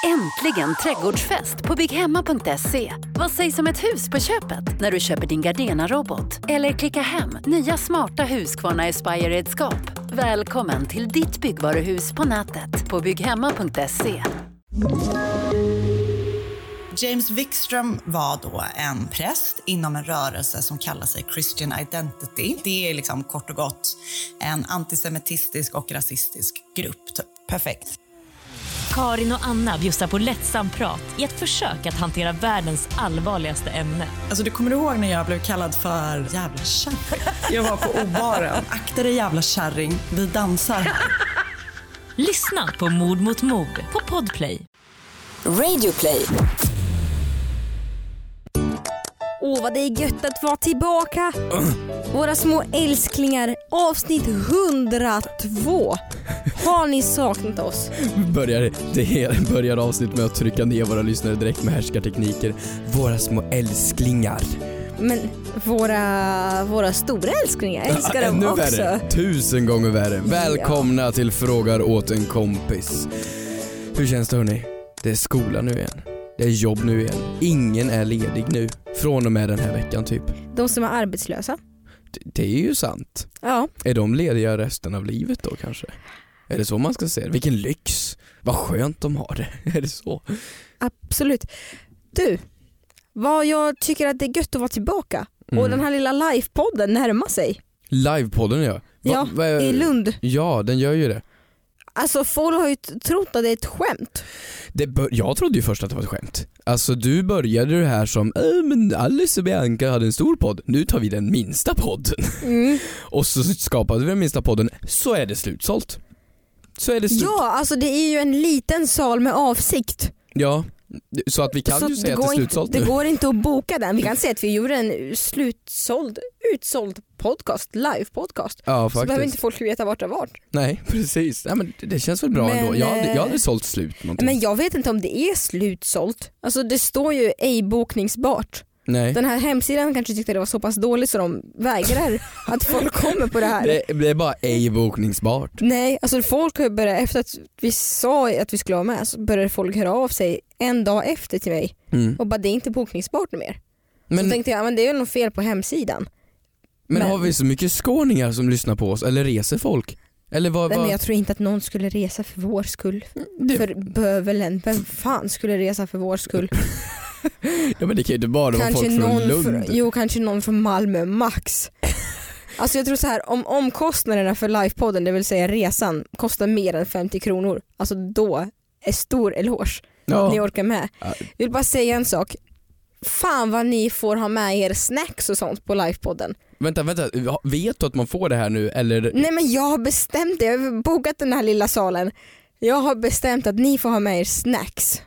Äntligen trädgårdsfest på bygghemma.se. Vad sägs om ett hus på köpet när du köper din Gardena-robot? Eller klicka hem nya smarta Husqvarna Aspire-redskap. Välkommen till ditt byggvaruhus på nätet på bygghemma.se. James Wikström var då en präst inom en rörelse som kallar sig Christian Identity. Det är liksom kort och gott en antisemitistisk och rasistisk grupp. Perfekt. Karin och Anna bjussar på lättsam prat i ett försök att hantera världens allvarligaste ämne. Alltså du kommer ihåg när jag blev kallad för jävla kärring? Jag var på obaren. Akta dig jävla kärring, vi dansar. Lyssna på Mord mot mord på Podplay. Radioplay. Vad det är gött att vara tillbaka. Våra små älsklingar, avsnitt 102. Har ni saknat oss? Börjar avsnitt med att trycka ner våra lyssnare direkt med härskartekniker. Våra små älsklingar. Men våra stora älsklingar, älskar dem också. Värre, 1000 gånger värre. Välkomna till Frågar åt en kompis. Hur känns det, hörni? Det är skola nu igen. Det är jobb nu igen. Ingen är ledig nu. Från och med den här veckan typ. De som är arbetslösa. Det är ju sant. Ja. Är de lediga resten av livet då kanske? Är det så man ska se det? Vilken lyx. Vad skönt de har det. Är det så? Absolut. Du, vad jag tycker att det är gött att vara tillbaka. Och den här lilla livepodden närmar sig. Livepodden, ja. I Lund. Ja, den gör ju det. Alltså folk har ju trott att det är ett skämt. Jag trodde ju först att det var ett skämt. Alltså du började det här som men Alice och Bianca hade en stor podd. Nu tar vi den minsta podden. Och så skapade vi den minsta podden. Så är det slutsålt. Ja, alltså det är ju en liten sal med avsikt. Ja, så att vi kan ju säga att det är slutsålt nu. Det går inte att boka den. Vi kan säga att vi gjorde en utsåld podcast, live-podcast. Ja, så behöver inte folk veta vart det har varit. Nej, precis. Ja, men det känns väl bra ändå. Jag hade sålt slut någonting. Men jag vet inte om det är slutsålt. Alltså det står ju ej bokningsbart. Nej. Den här hemsidan kanske tyckte det var så pass dåligt så de vägrar att folk kommer på det här. Det är bara ej bokningsbart. Nej, alltså folk har börjat, efter att vi sa att vi skulle vara med, så började folk höra av sig en dag efter till mig och bara det är inte bokningsbart mer. Så tänkte jag, men det är nog fel på hemsidan. Men har vi så mycket skåningar som lyssnar på oss eller reser folk? Eller vad? Men jag tror inte att någon skulle resa för vår skull. För bövelen, vem fan skulle resa för vår skull? Ja, men det kan ju inte bara vara folk från Lund. Kanske någon från Malmö max. Alltså jag tror så här, om omkostnaderna för livepodden, det vill säga resan, kostar mer än 50 kronor. Alltså då är stor eloge. Ni orkar med. Jag vill bara säga en sak. Fan vad ni får ha med er snacks och sånt på livepodden. Vänta, vet du att man får det här nu? Eller? Nej, men jag har bestämt det. Jag har bokat den här lilla salen. Jag har bestämt att ni får ha med er snacks.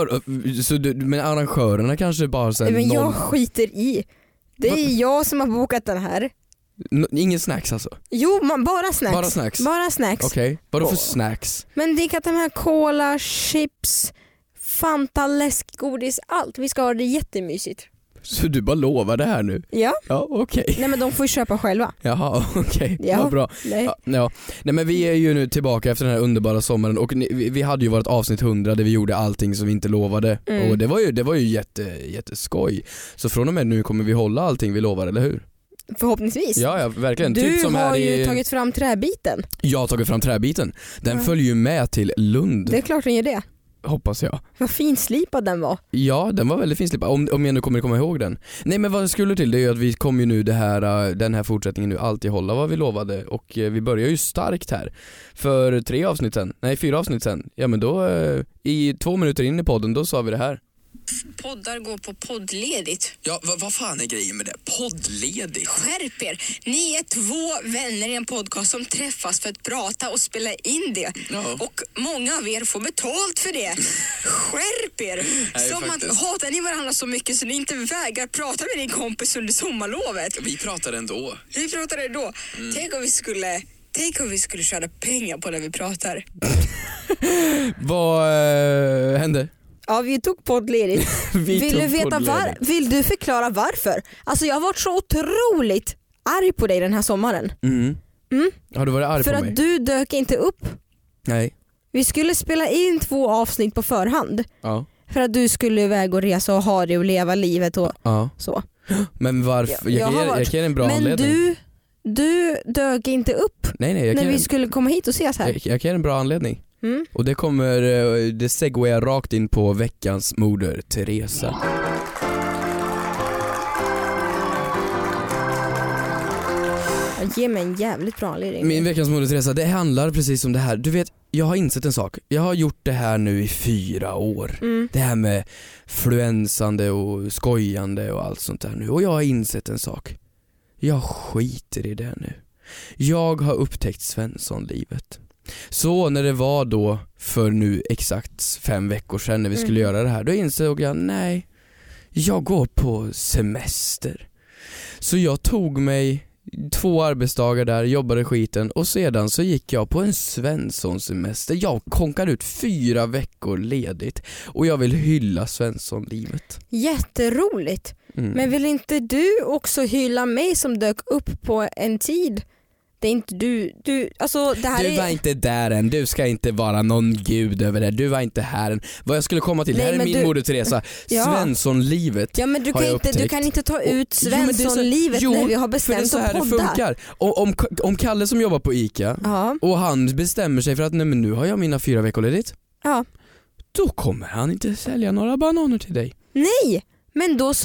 Men arrangörerna kanske bara sen men jag skiter i. Det är jag som har bokat den här. Ingen snacks alltså? Jo, bara snacks. Bara snacks? Okej, vadå för snacks? Men det kan ta med cola, chips, Fanta, läsk, godis, allt. Vi ska ha det jättemysigt. Så du bara lovar det här nu? Ja. Ja, okej. Nej, men de får ju köpa själva. Jaha, okej. Ja, vad bra. Nej. Ja. Nej, men vi är ju nu tillbaka efter den här underbara sommaren och vi hade ju varit avsnitt 100 där vi gjorde allting som vi inte lovade. Och det var ju jätteskoj. Så från och med nu kommer vi hålla allting vi lovar, eller hur? Förhoppningsvis. Ja, verkligen. Du typ som har här ju tagit fram träbiten. Jag har tagit fram träbiten. Den följer ju med till Lund. Det är klart den gör det. Hoppas jag. Vad finslipad den var. Ja, den var väldigt finslipad. Om jag nu kommer komma ihåg den. Nej, men vad jag skulle till det är ju att vi kommer ju nu den här fortsättningen nu alltid hålla vad vi lovade. Och vi börjar ju starkt här. För 4 avsnitt sen. Ja, men då i 2 minuter in i podden då sa vi det här. Poddar går på poddledigt. Ja, vad fan är grejen med det? Poddledigt? Skärp er! Ni är 2 vänner i en podcast som träffas för att prata och spela in det. Ja. Och många av er får betalt för det. Skärp er! Hatar ni varandra så mycket så ni inte vägrar prata med din kompis under sommarlovet? Vi pratar ändå. Tänk om vi skulle tjäna pengar på när vi pratar. Vad hände? Ja, vi tog poddledigt. Vill du förklara varför? Alltså jag har varit så otroligt arg på dig den här sommaren. Har du varit arg för på mig? För att du dök inte upp. Nej. Vi skulle spela in 2 avsnitt på förhand. Ja. För att du skulle iväg och resa och ha det och leva livet och så. Men varför? Jag kan en bra anledning. Men du dök inte upp när vi skulle komma hit och ses här. Jag kan en bra anledning. Och det segwayar rakt in på veckans moder Teresa. Ge mig en jävligt bra anledning. Min veckans moder Teresa, det handlar precis om det här. Du vet, jag har insett en sak. Jag har gjort det här nu i 4 år. Det här med fluensande och skojande och allt sånt där nu. Och jag har insett en sak. Jag skiter i det nu. Jag har upptäckt Svenssonlivet. Så när det var då för nu exakt 5 veckor sedan när vi skulle göra det här, då insåg jag, nej, jag går på semester. Så jag tog mig 2 arbetsdagar där, jobbade skiten och sedan så gick jag på en Svensson-semester. Jag konkade ut 4 veckor ledigt och jag vill hylla Svensson-livet. Jätteroligt. Men vill inte du också hylla mig som dök upp på en tid? Det är inte du alltså det här du var inte där än, du ska inte vara någon gud över det. Du var inte här än. Vad jag skulle komma till, här är min moder Teresa. Svensson-livet. Ja, men du kan inte ta ut Svensson-livet när vi har bestämt att podda. Det funkar. Om Kalle som jobbar på ICA och han bestämmer sig för att nej, men nu har jag mina 4 veckor ledigt. Ja. Då kommer han inte sälja några bananer till dig. Nej, men då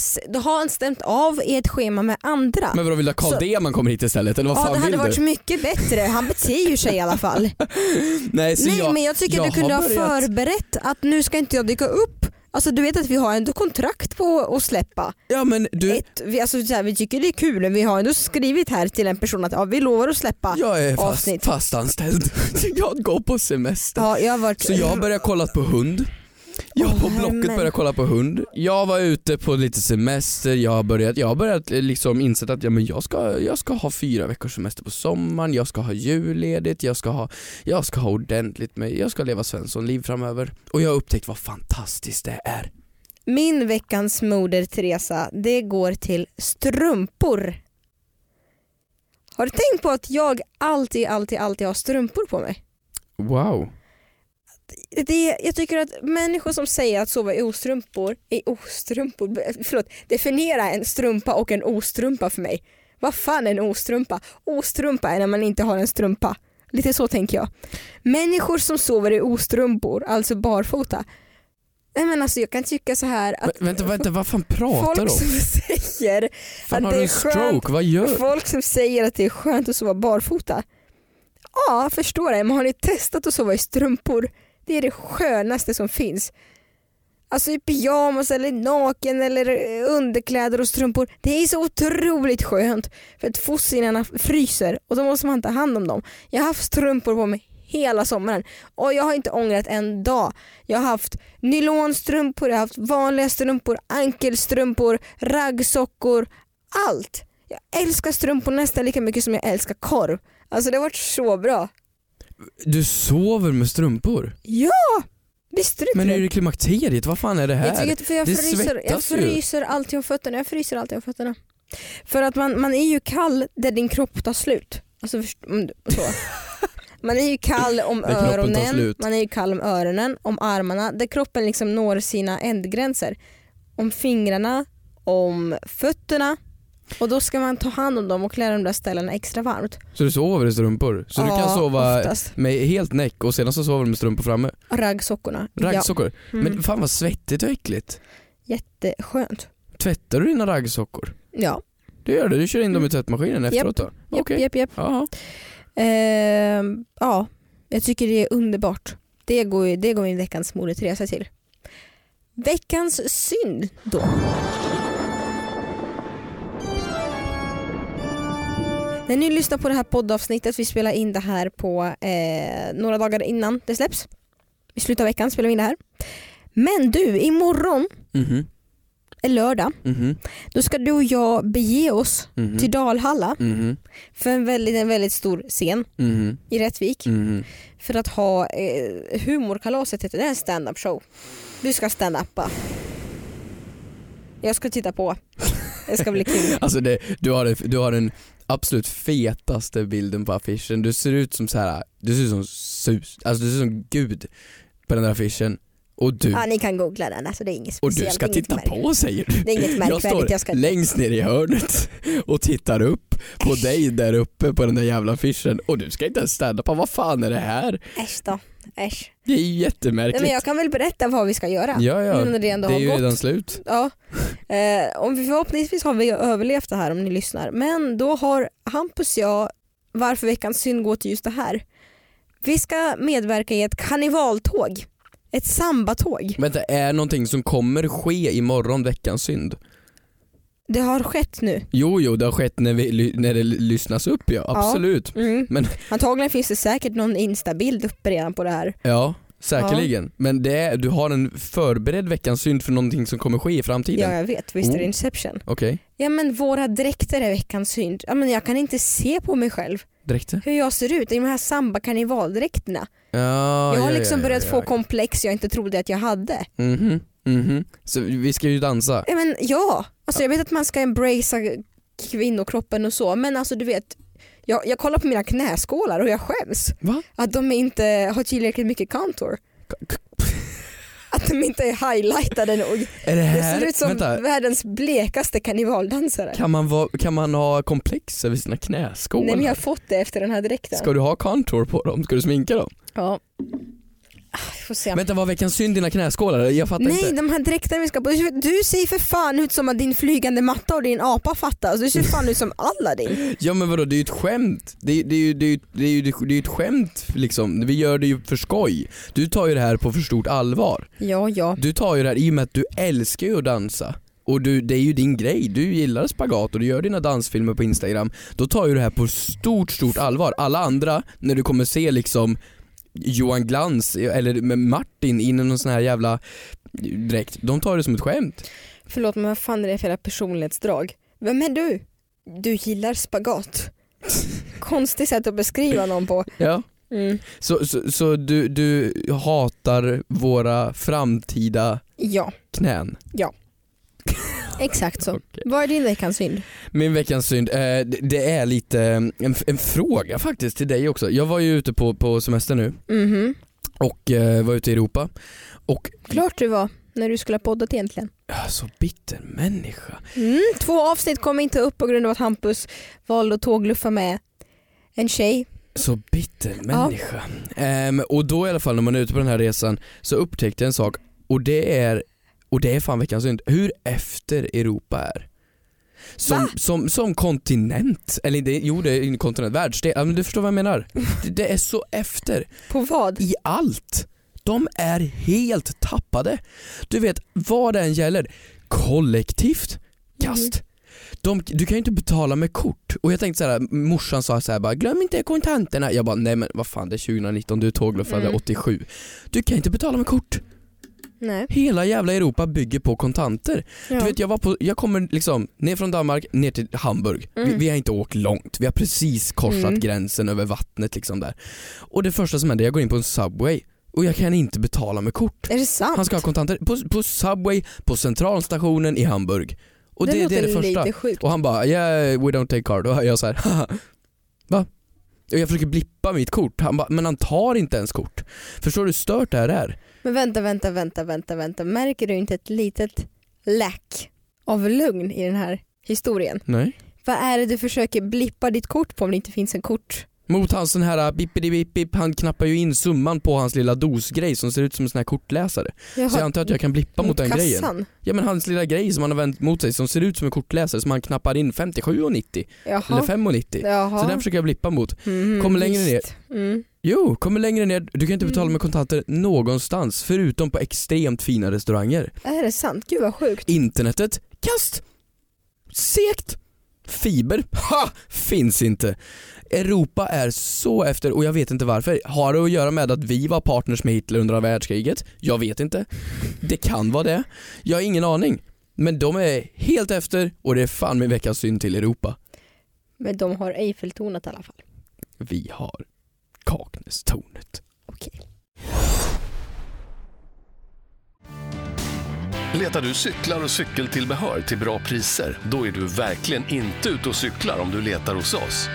har han stämt av i ett schema med andra. Men vad vill du Carl D man kommer hit istället? Eller vad fan det hade vill varit du? Mycket bättre. Han beter ju sig i alla fall. Nej, men jag tycker att du kunde ha förberett att nu ska inte jag dyka upp. Alltså du vet att vi har ändå kontrakt på att släppa. Ja, men du... vi tycker det är kul. Vi har ändå skrivit här till en person att vi lovar att släppa avsnitt. Jag är fastanställd. Jag går på semester. Ja, så jag har börjat kolla på hund. Jag har på Blocket börjat kolla på hund. Jag var ute på lite semester. Jag har börjat liksom insett att jag ska ha 4 veckors semester på sommaren. Jag ska ha julledigt. Jag ska ha ordentligt med. Jag ska leva Svensson-liv framöver. Och jag har upptäckt vad fantastiskt det är. Min veckans moder Teresa, det går till strumpor. Har du tänkt på att jag alltid har strumpor på mig? Wow. Jag tycker att människor som säger att sova i ostrumpor, definiera en strumpa och en ostrumpa för mig. Vad fan är en ostrumpa? Ostrumpa är när man inte har en strumpa. Lite så tänker jag. Människor som sover i ostrumpor, alltså barfota. Men alltså jag kan tycka så här att vänta, vad fan pratar du om? Folk som säger fan, att det är stroke? Vad gör? Folk som säger att det är skönt att sova barfota. Ja, förstår det. Men har ni testat att sova i strumpor? Det är det skönaste som finns. Alltså i pyjamas eller naken eller underkläder och strumpor. Det är så otroligt skönt. För att fossilerna fryser och då måste man ta hand om dem. Jag har haft strumpor på mig hela sommaren och jag har inte ångrat en dag. Jag har haft nylonstrumpor, jag har haft vanliga strumpor, ankelstrumpor, raggsockor, allt. Jag älskar strumpor nästan lika mycket som jag älskar korv. Alltså det har varit så bra. Du sover med strumpor? Ja! Visste du inte? Men är det klimakteriet? Vad fan är det här? Jag fryser alltid om fötterna. För att man är ju kall där din kropp tar slut. Alltså så. Man är ju kall om öronen, man är ju kall om öronen, om armarna, där kroppen liksom når sina ändgränser. Om fingrarna, om fötterna. Och då ska man ta hand om dem och klä de där ställena extra varmt. Så du sover i strumpor? Så du kan sova med helt näck och sedan så sover du med strumpor framme? Raggsockorna. Raggsockor? Ja. Men fan vad svettigt och äckligt. Jätteskönt. Tvättar du dina raggsockor? Ja. Det gör du kör in dem i tvättmaskinen efteråt då? Japp. Ja, jag tycker det är underbart. Det går min veckans moder Teresa till. Veckans synd då. När ni lyssnar på det här poddavsnittet, vi spelar in det här på några dagar innan det släpps. I slutet av veckan spelar vi in det här. Men du, imorgon är lördag. Då ska du och jag bege oss till Dalhalla för en väldigt stor scen i Rättvik. För att ha humorkalaset, det är en stand-up show. Du ska stand-uppa. Jag ska titta på. Det ska bli kul. Alltså du har en absolut fetaste bilden på affischen. Du ser ut som så här, du ser ut som sus, alltså du ser ut som Gud på den där affischen. Och du, ja, ni kan googla den, alltså det är inget speciellt. och du ska titta på, säger du. Det är inget märkvärdigt. Jag står längst ner i hörnet och tittar upp på dig där uppe på den där jävla affischen. Och du ska inte ens städa på, vad fan är det här? Äsch då, äsch. Det är ju jättemärkligt. Men jag kan väl berätta vad vi ska göra. Ja, det är ju redan slut. Ja. Om vi förhoppningsvis har vi överlevt det här om ni lyssnar. Men då har Hampus jag, varför veckans synd går till just det här. Vi ska medverka i ett karnevaltåg. Ett sambatåg. Vänta, är någonting som kommer ske imorgon veckans synd? Det har skett nu. Jo, det har skett när det lyssnas upp, ja. Absolut. Ja. Mm. Men antagligen finns det säkert någon instabild uppe redan på det här. Ja, säkerligen. Ja. Men du har en förberedd veckans synd för någonting som kommer ske i framtiden. Ja, jag vet. Visst är det Inception. Okej. Ja, men våra dräkter är veckans synd. Ja, men jag kan inte se på mig själv. Dräkter? Hur jag ser ut i de här samba-karnevaldräkterna. Ja, jag har liksom börjat få komplex jag inte trodde att jag hade. Så vi ska ju dansa. Ja, men alltså jag vet att man ska embracea kvinnokroppen och så, men alltså du vet, jag kollar på mina knäskålar och jag skäms. Va? Att de inte har tillräckligt mycket contour. Att de inte är highlightade nog. Är det här? Det ser ut som världens blekaste karnevaldansare. Kan man ha komplex över sina knäskålar? Nej, men jag har fått det efter den här dräkten. Ska du ha contour på dem? Ska du sminka dem? Ja. Får se. Vänta, vad veckans synd dina knäskålar? Jag fattar inte. Nej, de här dräkterna vi ska på. Du ser för fan ut som att din flygande matta och din apa fattas. Du ser fan ut som Aladdin. Ja, men vadå, det är ju ett skämt. Det är ju ett skämt liksom. Vi gör det ju för skoj. Du tar ju det här på för stort allvar. Ja. Du tar ju det här i och med att du älskar ju att dansa. Och det är ju din grej. Du gillar spagat och du gör dina dansfilmer på Instagram. Då tar ju det här på stort allvar. Alla andra, när du kommer se liksom Johan Glans eller Martin in i någon sån här jävla dräkt, de tar det som ett skämt. Förlåt, men vad fan är det för jävla personlighetsdrag? Vem är du? Du gillar spagat. Konstigt sätt att beskriva någon på. Ja. Så du hatar våra framtida knän? Ja. Exakt så. Okay. Vad är din veckans synd? Min veckans synd, det är lite en fråga faktiskt till dig också. Jag var ju ute på semester nu och var ute i Europa. Och klart du var, när du skulle ha poddat egentligen. Ja, så bitter människa. 2 avsnitt kom inte upp på grund av att Hampus valde att tågluffa med en tjej. Så bitter människa. Och då i alla fall när man är ute på den här resan så upptäckte jag en sak, och det är fan veckans synd, hur efter Europa är. Som kontinent. Eller det är en kontinent, världsdel. Men du förstår vad jag menar. Det är så efter. På vad? I allt. De är helt tappade. Du vet, vad det än gäller. Kollektivt kast. Du kan ju inte betala med kort. Och jag tänkte så här, morsan sa så här bara, glöm inte kontanterna. Jag bara, nej men vad fan, det är 2019, du tågluffade 87. Du kan inte betala med kort. Nej. Hela jävla Europa bygger på kontanter. Ja. Du vet, jag kommer liksom ner från Danmark ner till Hamburg. Vi har inte åkt långt. Vi har precis korsat gränsen över vattnet liksom där. Och det första som händer, jag går in på en Subway och jag kan inte betala med kort. Är det sant? Han ska ha kontanter på Subway på centralstationen i Hamburg. Och det är det första. Sjukt. Och han bara, yeah, we don't take card. Och jag så här, va? Och jag försöker blippa mitt kort. Han bara, men han tar inte ens kort. Förstår du hur stört det här är? Men vänta. Märker du inte ett litet lack av lugn i den här historien? Nej. Vad är det du försöker blippa ditt kort på om det inte finns en kort? Mot hans sån här bip, han knappar ju in summan på hans lilla dosgrej som ser ut som en sån här kortläsare. Jaha, så jag antar att jag kan blippa mot den kassan. Grejen. Ja, men hans lilla grej som han har vänt mot sig som ser ut som en kortläsare som han knappar in 57,90 eller 5,90. Så den försöker jag blippa mot. Kommer längre ner. Jo, kommer längre ner. Du kan inte betala med kontanter någonstans förutom på extremt fina restauranger. Är det sant? Gud vad sjukt. Internetet, kast. Segt. Fiber, finns inte. Europa är så efter, och jag vet inte varför. Har det att göra med att vi var partners med Hitler under världskriget? Jag vet inte. Det kan vara det. Jag har ingen aning. Men de är helt efter, och det är fan min veckans synd till Europa. Men de har Eiffeltornet i alla fall. Vi har Kaknästornet. Okej. Letar du cyklar och cykeltillbehör till bra priser? Då är du verkligen inte ute och cyklar om du letar hos oss.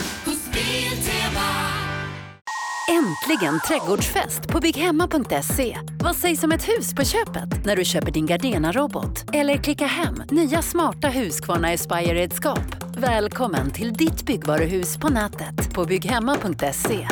Äntligen trädgårdsfest på bygghemma.se. Vad sägs om ett hus på köpet när du köper din Gardena-robot? Eller klicka hem nya smarta Husqvarna Aspire-redskap. Välkommen till ditt byggvaruhus på nätet på bygghemma.se.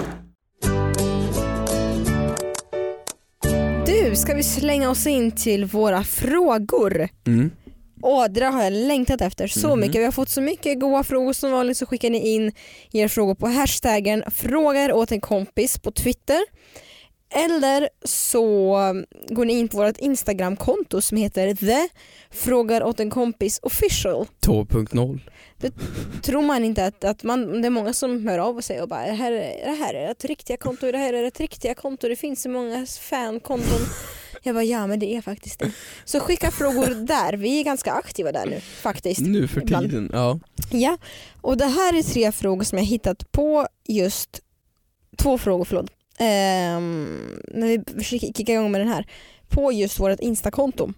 Du, ska vi slänga oss in till våra frågor? Det har jag längtat efter så mycket. Vi har fått så mycket goda frågor. Som vanligt så skickar ni in era frågor på hashtaggen frågar åt en kompis på Twitter. Eller så går ni in på vårt Instagram-konto som heter The frågar åt en kompis official 2.0. Det tror man inte att det är många som hör av sig och bara det här är ett riktiga konto, det här är ett riktiga konto, det finns så många fankonton. Jag bara, ja men det är faktiskt det. Så skicka frågor där, vi är ganska aktiva där nu faktiskt. Nu för tiden, Ja, och det här är 3 frågor som jag hittat på just 2 frågor, förlåt. När vi försöker kicka igång med den här på just vårt Insta-konto.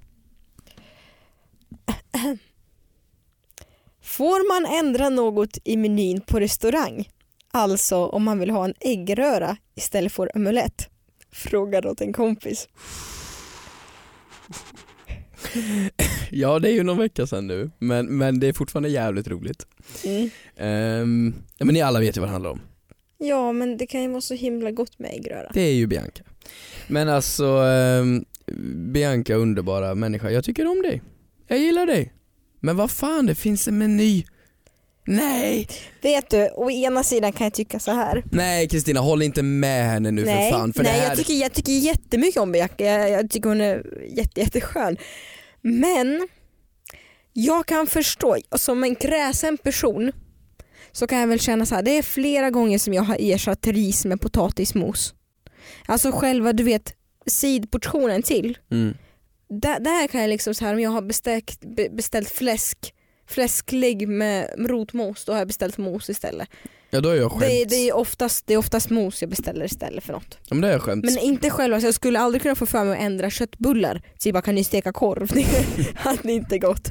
Får man ändra något i menyn på restaurang? Alltså om man vill ha en äggröra istället för omelett? Frågar åt en kompis. Ja, det är ju någon vecka sedan nu, men det är fortfarande jävligt roligt. Men ni alla vet ju vad det handlar om. Ja, men det kan ju vara så himla gott med äggröra. Det är ju Bianca. Men alltså, Bianca, underbara människa. Jag tycker om dig. Jag gillar dig. Men vad fan, det finns en meny. Nej. Vet du, å ena sidan kan jag tycka så här. Nej, Kristina, håll inte med henne nu för fan. För nej, det här... jag tycker jättemycket om Bianca. Jag tycker hon är jätteskön. Men jag kan förstå, som en kräsen person så kan jag väl känna så här. Det är flera gånger som jag har ersatt ris med potatismos. Alltså själva, du vet, sidportionen till. Där kan jag liksom så här, om jag har beställt fläsklägg med rotmos, då har jag beställt mos istället. Ja, då är jag skämt. Det är oftast mos jag beställer istället för något. Ja, men det är jag skämt. Men inte själva, så jag skulle aldrig kunna få för mig att ändra köttbullar. Så bara, kan ni steka korv? Det hade inte gått.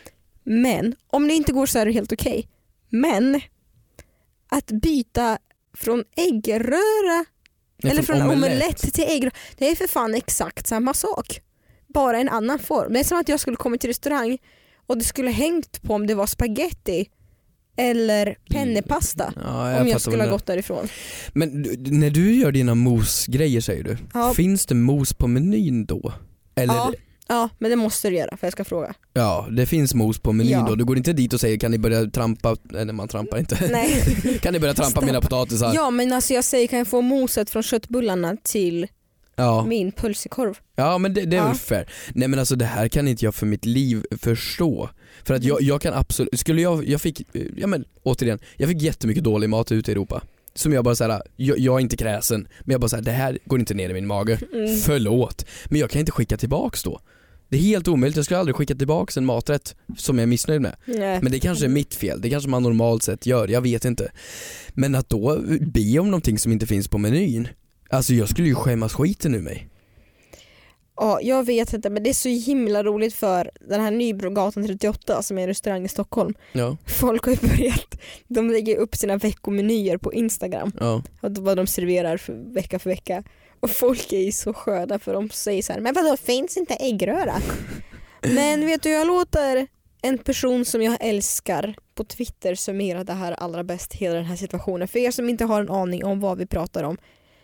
Men om det inte går så är det helt okej. Men att byta från äggröra eller från omelett till äggröra, det är för fan exakt samma sak. Bara en annan form. Det är som att jag skulle komma till restaurang och det skulle hängt på om det var spaghetti eller pennepasta om jag skulle ha gått därifrån. Men när du gör dina mosgrejer, säger du, finns det mos på menyn då? Eller? Ja, men det måste du göra för jag ska fråga. Ja, det finns mos på menyn då. Du går inte dit och säger, kan ni börja trampa, eller man trampar inte. Nej. Kan ni börja trampa mina potatisar? Ja, men alltså jag säger, kan jag få moset från köttbullarna till min pulsekorv? Ja, men det är väl fair. Nej, men alltså det här kan inte jag för mitt liv förstå. För att jag kan absolut, jag fick jättemycket dålig mat ute i Europa. Som jag bara såhär, jag är inte kräsen, men jag bara såhär, det här går inte ner i min mage. Förlåt, men jag kan inte skicka tillbaks då. Det är helt omöjligt, jag skulle aldrig skicka tillbaks en maträtt som jag är missnöjd med. Nej. Men det kanske är mitt fel, det kanske man normalt sett gör, jag vet inte. Men att då be om någonting som inte finns på menyn, alltså jag skulle ju skämmas skiten ur mig. Ja, jag vet inte, men det är så himla roligt för den här Nybrogatan 38 som är en restaurang i Stockholm. Ja. Folk har ju börjat, de lägger upp sina veckomenyer på Instagram. Ja. Och vad de serverar för vecka. Och folk är ju så sköna för de säger så här, men vadå, finns inte äggröra? Men vet du, jag låter en person som jag älskar på Twitter summera det här allra bäst, hela den här situationen. För er som inte har en aning om vad vi pratar om.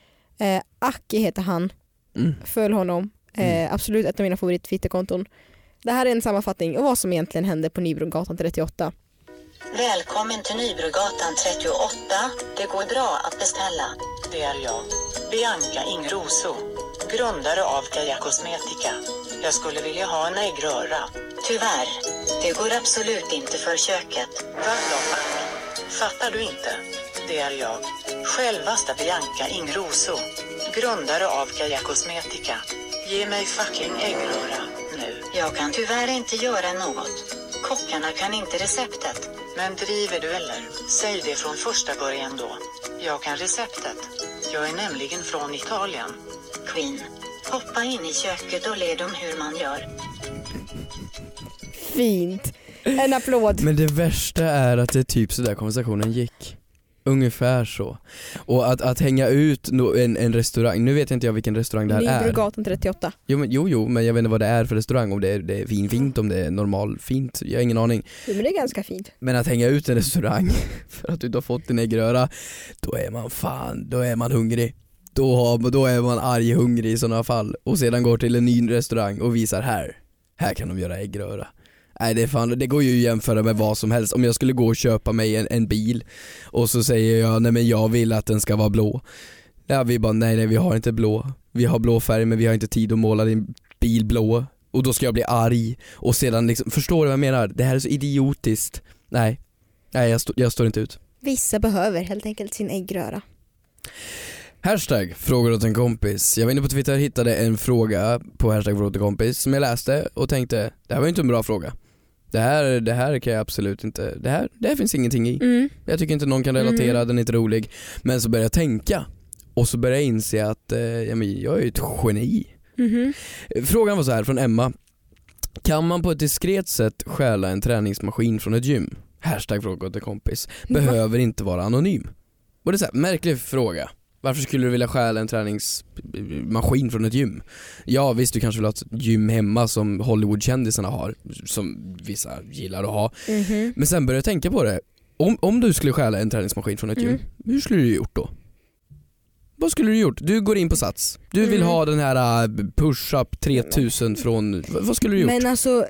Aki heter han. Följ honom. Absolut ett av mina favorit Twitterkonton. Det här är en sammanfattning av vad som egentligen hände på Nybrogatan 38. Välkommen till Nybrogatan 38. Det går bra att beställa. Det är jag, Bianca Ingrosso, grundare av Kaja Cosmetica. Jag skulle vilja ha en äggröra. Tyvärr, det går absolut inte för köket. Vadå? Fattar du inte? Det är jag, självaste Bianca Ingrosso, grundare av Kaja Cosmetica. Ge mig fucking äggröra nu. Jag kan tyvärr inte göra något. Kockarna kan inte receptet. Men driver du eller? Säg det från första början då. Jag kan receptet. Jag är nämligen från Italien. Queen. Hoppa in i köket och led dem hur man gör. Fint. En applåd. Men det värsta är att det är typ så där konversationen gick. Ungefär så. Och att hänga ut en restaurang, nu vet inte jag vilken restaurang det här är. Nybrogatan 38. Jo, men jag vet inte vad det är för restaurang, om det är fint, om det är normal fint, jag har ingen aning. Jo, men det är ganska fint. Men att hänga ut en restaurang för att du inte har fått din äggröra, då är man hungrig. Då är man arg hungrig i sådana fall. Och sedan går till en ny restaurang och visar här kan de göra äggröra. Nej, det går ju att jämföra med vad som helst. Om jag skulle gå och köpa mig en bil och så säger jag, nej men jag vill att den ska vara blå. Ja, vi bara, nej vi har inte blå. Vi har blå färg men vi har inte tid att måla din bil blå. Och då ska jag bli arg. Och sedan liksom, förstår du vad jag menar? Det här är så idiotiskt. Nej, jag står inte ut. Vissa behöver helt enkelt sin äggröra. Hashtag frågor åt en kompis. Jag var inne på Twitter och hittade en fråga på hashtag frågor åt en kompis som jag läste och tänkte, det här var inte en bra fråga. Det här kan jag absolut inte, det här finns ingenting i. Jag tycker inte någon kan relatera, den är inte rolig. Men så började jag tänka och så började jag inse att jag är ett geni. Frågan var så här från Emma. Kan man på ett diskret sätt stjäla en träningsmaskin från ett gym? Hashtag frågor åt en kompis. Behöver inte vara anonym. Och det är så här, märklig fråga. Varför skulle du vilja stjäla en träningsmaskin från ett gym? Ja visst, du kanske vill ha ett gym hemma som Hollywoodkändisarna har, som vissa gillar att ha. Men sen började jag tänka på det. Om du skulle stjäla en träningsmaskin från ett gym, hur skulle du gjort då? Vad skulle du gjort? Du går in på Sats. Du vill ha den här push-up 3000 från... Vad skulle du gjort? Men alltså,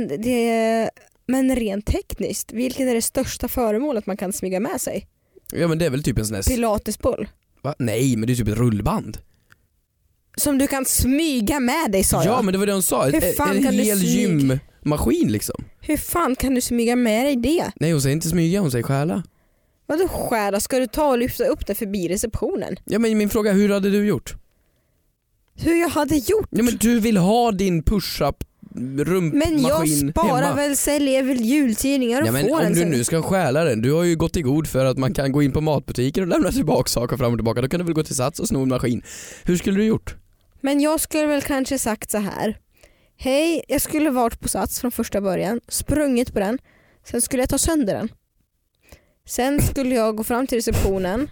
men rent tekniskt, vilket är det största föremålet man kan smyga med sig? Ja men det är väl typ en sån här... Pilatesboll. Va? Nej, men det är typ ett rullband. Som du kan smyga med dig, sa jag. Ja, men det var det hon sa. En hel gymmaskin liksom. Hur fan kan du smyga med dig det? Nej, hon säger inte smyga, hon säger stjäla. Vadå stjäla? Ska du ta och lyfta upp det förbi receptionen? Ja, men min fråga, hur hade du gjort? Hur jag hade gjort? Ja, men du vill ha din push-up rumpmaskin. Men jag sparar hemma. väl, säljer väl jultidningar och ja, men får om den du sen. nu ska stjäla den, du har ju gått i god för att man kan gå in på matbutiker och lämna tillbaka saker fram och tillbaka. Då kan du väl gå till Sats och sno en maskin. Hur skulle du gjort? Men jag skulle väl kanske sagt så här. Hej, jag skulle varit på Sats från första början, sprungit på den. Sen skulle jag ta sönder den. Sen skulle jag gå fram till receptionen.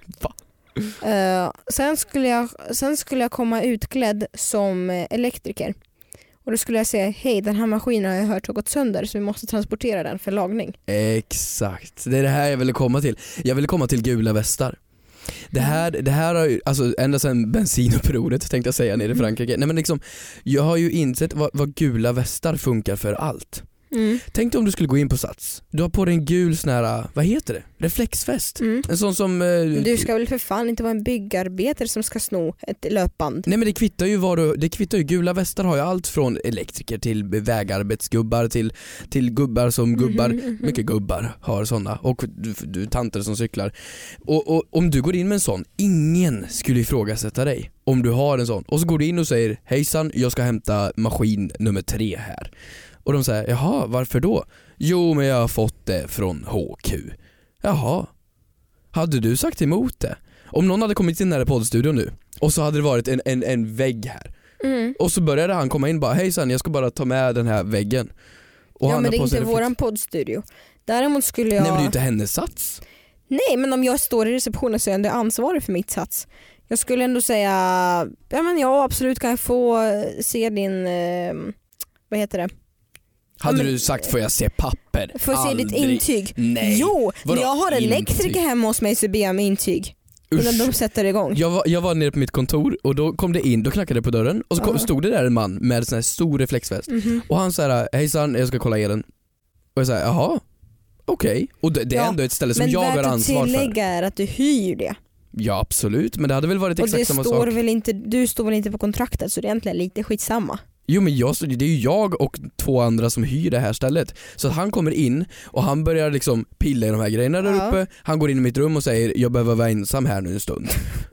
Sen skulle jag komma utklädd som elektriker. Och då skulle jag säga, hej, den här maskinen har jag hört har gått sönder så vi måste transportera den för lagning. Exakt, det är det här jag ville komma till. Jag ville komma till gula västar. Det här har ju, alltså ända sedan bensinupproret tänkte jag säga nere i Frankrike. Nej men liksom, jag har ju insett vad gula västar funkar för allt. Tänk dig om du skulle gå in på Sats. Du har på dig en gul sån här, vad heter det? Reflexväst. En sån som... du ska väl för fan inte vara en byggarbetare som ska sno ett löpband. Nej men det kvittar ju gula västar har ju allt från elektriker till vägarbetsgubbar till gubbar som gubbar. Mycket gubbar har såna. Och du tanter som cyklar. Och om du går in med en sån, ingen skulle ifrågasätta dig om du har en sån. Och så går du in och säger, hejsan, jag ska hämta maskin nummer 3 här. Och de säger, jaha, varför då? Jo, men jag har fått det från HQ. Jaha. Hade du sagt emot det? Om någon hade kommit in i den här poddstudion nu och så hade det varit en vägg här. Och så började han komma in och bara, hejsan, jag ska bara ta med den här väggen. Och ja, han men det är inte reflex... våran poddstudio. Däremot skulle jag... Nej, men det är ju inte hennes Sats. Nej, men om jag står i receptionen så är jag ändå ansvarig för mitt Sats. Jag skulle ändå säga, ja men jag absolut kan få se din, vad heter det? Hade du sagt, får jag se papper? Får se ditt intyg? Nej. Jo, vadå, jag har elektriker intyg? Hemma hos mig så ber jag med intyg. Innan de sätter igång. Jag var nere på mitt kontor och då kom det in, då knackade det på dörren och så stod det där en man med en sån här stor reflexväst. Och han sa, hejsan, jag ska kolla elen. Och jag sa, jaha, okej. Och det är ändå ett ställe som jag har ansvar för. Men värt att tillägga är att du hyr det. Ja, absolut, men det hade väl varit exakt samma sak. Du står väl inte på kontraktet, så det är egentligen lite skitsamma. Jo, men det är ju jag och 2 andra som hyr det här stället. Så att han kommer in och han börjar liksom pilla i de här grejerna där uppe. Han går in i mitt rum och säger, jag behöver vara ensam här nu en stund.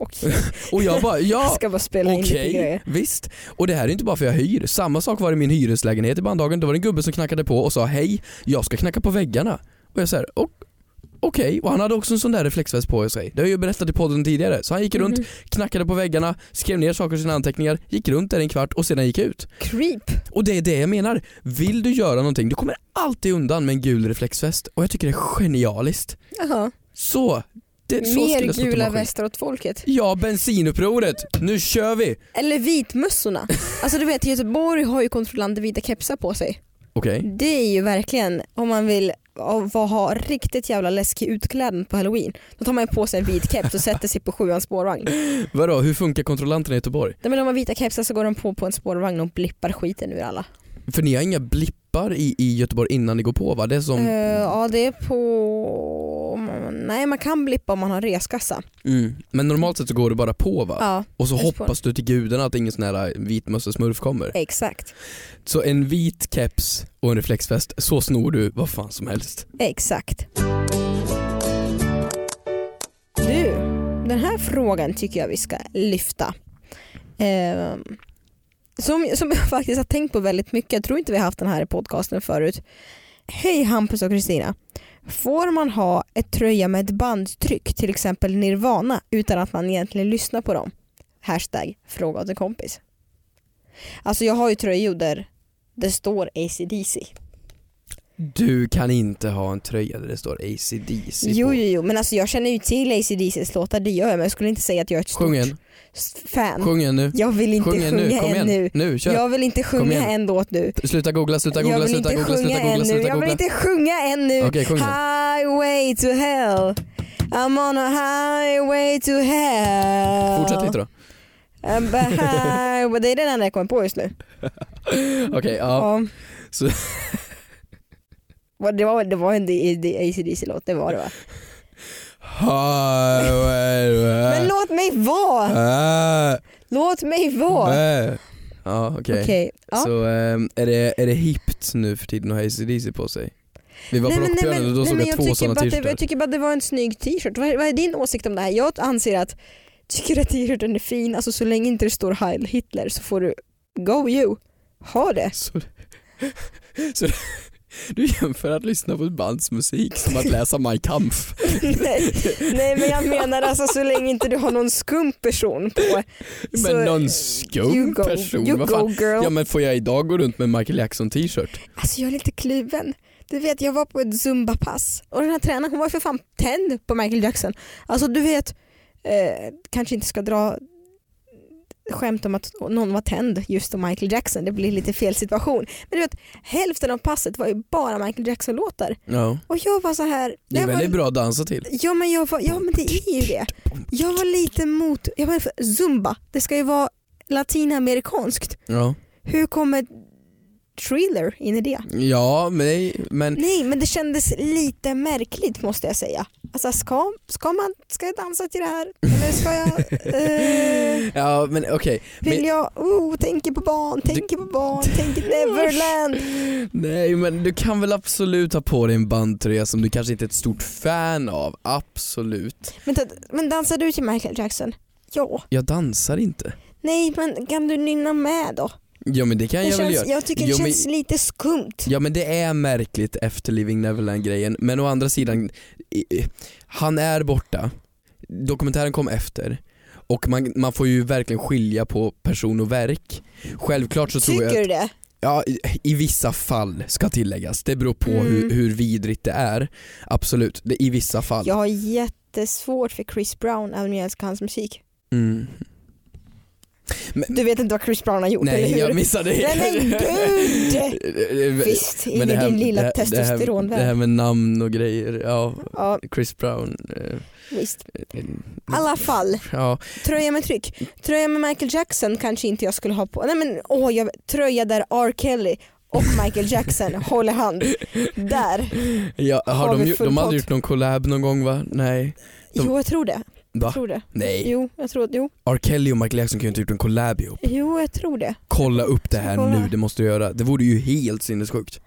Och jag bara, ja, ska bara spela in lite grejer. Visst. Och det här är inte bara för jag hyr. Samma sak var i min hyreslägenhet i Bandhagen. Då var det en gubbe som knackade på och sa, hej, jag ska knacka på väggarna. Och jag säger, Okej, och han hade också en sån där reflexväst på sig. Det har jag ju berättat i podden tidigare. Så han gick runt, knackade på väggarna, skrev ner saker i sina anteckningar, gick runt där en kvart och sedan gick ut. Creep. Och det är det jag menar. Vill du göra någonting, du kommer alltid undan med en gul reflexväst. Och jag tycker det är genialiskt. Jaha. Så mer gula västar åt folket. Ja, bensinupproret. Nu kör vi. Eller vitmössorna. Alltså du vet, Göteborg har ju kontrollanter vita kepsar på sig. Okej. Det är ju verkligen, om man vill ha riktigt jävla läskig utklädnad på Halloween, då tar man på sig en vit keps och sätter sig på 7:ans spårvagn. Vadå, hur funkar kontrollanterna i Göteborg? Men de har vita kepsar så går de på en spårvagn och blippar skiten ur alla. För ni har inga blippar i Göteborg innan ni går på, va? Det är som... Ja, det är på... Nej, man kan blippa om man har reskassa. Men normalt sett så går det bara på, va? Ja, och så hoppas du till gudarna att ingen sån här vitmössa smurf kommer. Exakt. Så en vit keps och en reflexväst, så snor du vad fan som helst. Exakt. Du, den här frågan tycker jag vi ska lyfta. Som jag faktiskt har tänkt på väldigt mycket. Jag tror inte vi har haft den här i podcasten förut. Hej Hampus och Kristina. Får man ha ett tröja med ett bandtryck, till exempel Nirvana, utan att man egentligen lyssnar på dem? #fråga åt en kompis. Alltså jag har ju tröjor där det står AC/DC. Du kan inte ha en tröja där det står AC/DC på. Jo, men alltså jag känner ju till AC/DCs låtar, det gör jag, men jag skulle inte säga att jag är ett stort fan. Sjung en nu. Jag vill inte sjunga än nu. Kör. Jag vill inte sjunga en låt nu. Sluta googla. Jag vill inte sjunga än nu. Okej, sjung den. Highway to hell. I'm on a highway to hell. Fortsätt lite då. Det är den enda jag kommer på just nu. Okej, ja. Så... Det var en AC/DC-låt, det var det, va? Men låt mig vara! Låt mig vara! Ja, okej. Ja. Så är det hippt nu för tiden att ha AC/DC på sig? Vi var på Rockbjörnen och då såg jag 2 sådana t-shirtar. Jag tycker bara det var en snygg t-shirt. Vad är din åsikt om det här? Jag anser att tycker att t-shirten är fin, alltså så länge inte det står Heil Hitler så får du go you. Ha det. Så du jämför att lyssna på ett bands musik som att läsa Mein Kampf. nej, men jag menar alltså så länge inte du har någon skum person på. Men någon skum person? Vad fan? Girl. Ja, men får jag idag gå runt med Michael Jackson t-shirt? Alltså jag är lite kluven. Du vet, jag var på ett Zumba-pass och den här tränaren, hon var för fan tänd på Michael Jackson. Alltså du vet, kanske inte ska dra skämt om att någon var tänd just om Michael Jackson, det blir lite fel situation. Men du vet, hälften av passet var ju bara Michael Jackson-låtar. Ja. Och jag var så här. Det är väldigt bra att dansa till. Ja men det är ju det. Jag var lite jag var för Zumba, det ska ju vara latinamerikanskt. Ja. Hur kommer Thriller in i det? Ja, men... Nej, men det kändes lite märkligt måste jag säga. Alltså ska jag dansa till det här? Eller ska jag... Ja, men okej. Vill jag... tänker på barn, tänker Neverland. Nej, men du kan väl absolut ha på dig en bandtröja som du kanske inte är ett stort fan av. Absolut. Men dansar du till Michael Jackson? Ja. Jag dansar inte. Nej, men kan du nynna med då? Ja, men det kan jag väl göra. Jag tycker det känns lite skumt. Ja, men det är märkligt efter Living Neverland-grejen. Men å andra sidan, han är borta. Dokumentären kom efter. Och man får ju verkligen skilja på person och verk. Självklart så tror jag... Tycker du det? Ja, i vissa fall ska tilläggas. Det beror på hur vidrigt det är. Absolut, i vissa fall. Jag har jättesvårt för Chris Brown, även om jag älskar hans musik. Men, du vet inte vad Chris Brown har gjort, nej, eller hur? Nej, jag missade det. Men gud! Visst, in i din lilla testosteronvärld. Det här med namn och grejer, ja. Chris Brown. Visst. I alla fall, tröja med tryck. Tröja med Michael Jackson kanske inte jag skulle ha på. Nej men, tröja där R. Kelly och Michael Jackson håller hand. Där. Ja, de hade gjort någon collab någon gång, va? Nej. Jo, jag tror det. Va? Tror det. Nej. Jo, jag tror det. R. Kelly och Michael Jackson kan ju inte gjort en collab ihop. Jo, jag tror det. Kolla upp det här nu, det måste du göra. Det vore ju helt sinnessjukt.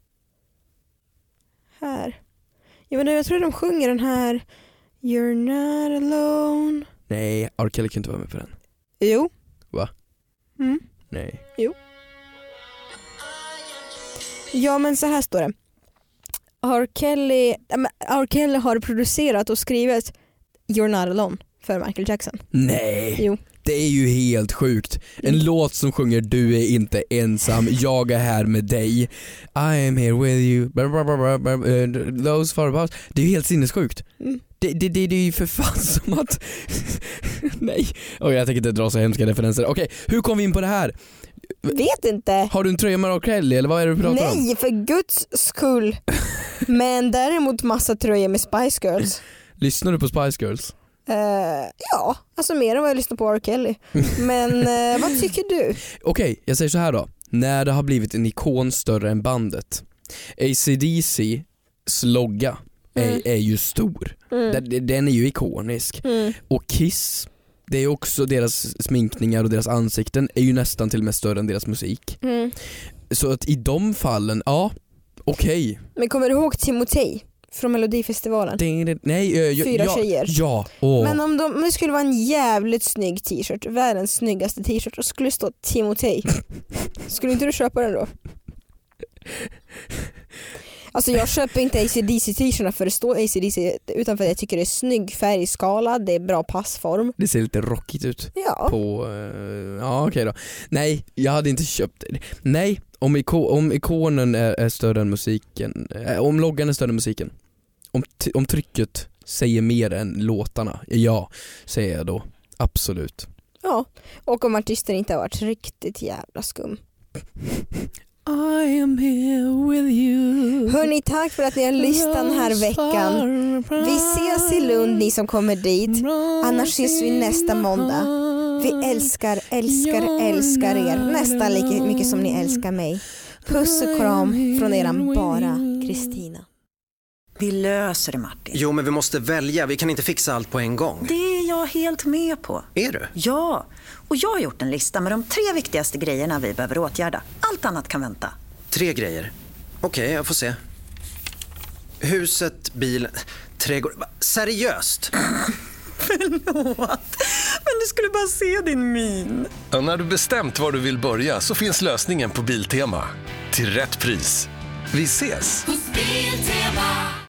Här. Jo, men jag tror de sjunger den här You're not alone. Nej, R. Kelly kan inte vara med på den. Jo. Va? Nej. Jo. Ja, men så här står det. R. Kelly har producerat och skrivit You're Not Alone för Michael Jackson. Nej. Jo. Det är ju helt sjukt. En låt som sjunger du är inte ensam, jag är här med dig. I am here with you. Those far apart. Det är ju helt sinnessjukt. Det är ju för fan som att... Nej. Jag tänker inte dra så hemska referenser. Okej, hur kom vi in på det här? Vet inte. Har du en tröja med R. Kelly eller vad är det du pratar om? Nej, för guds skull. Men däremot massa tröjor med Spice Girls. Lyssnar du på Spice Girls? Ja, alltså mer än vad jag lyssnar på R. Kelly. Men vad tycker du? Okej, jag säger så här då. När det har blivit en ikon större än bandet. AC/DC:s logga är ju stor. Den är ju ikonisk. Och Kiss, det är också deras sminkningar och deras ansikten är ju nästan till och med större än deras musik. Så att i de fallen, ja, okej. Men kommer du ihåg Timotej från Melodifestivalen? Nej, 4 tjejer. Ja. Men om det skulle vara en jävligt snygg t-shirt, världens snyggaste t-shirt, och skulle stå Timotej, skulle inte du köpa den då? Alltså jag köper inte AC/DC t-shirtarna för det står AC/DC, utan för att jag tycker det är snygg färgskala, det är bra passform. Det ser lite rockigt ut. Ja. Okej då. Nej, jag hade inte köpt det. Nej, om ikonen är större än musiken, om loggan är större än musiken, om trycket säger mer än låtarna, ja, säger jag då. Absolut. Ja, och om artisten inte har varit riktigt jävla skum. I am here with you. Hörni, tack för att ni har lyssnat den här veckan. Vi ses i Lund, ni som kommer dit. Annars ses vi nästa måndag. Vi älskar er nästan lika mycket som ni älskar mig. Puss och kram från eran bara Kristina. Vi löser det, Martin. Jo, men vi måste välja. Vi kan inte fixa allt på en gång. Det är jag helt med på. Är du? Ja, och jag har gjort en lista med de 3 viktigaste grejerna vi behöver åtgärda. Allt annat kan vänta. 3 grejer? Okej, jag får se. Huset, bilen, trädgård. Seriöst? Förlåt, men du skulle bara se din min. Ja, när du bestämt var du vill börja så finns lösningen på Biltema. Till rätt pris. Vi ses!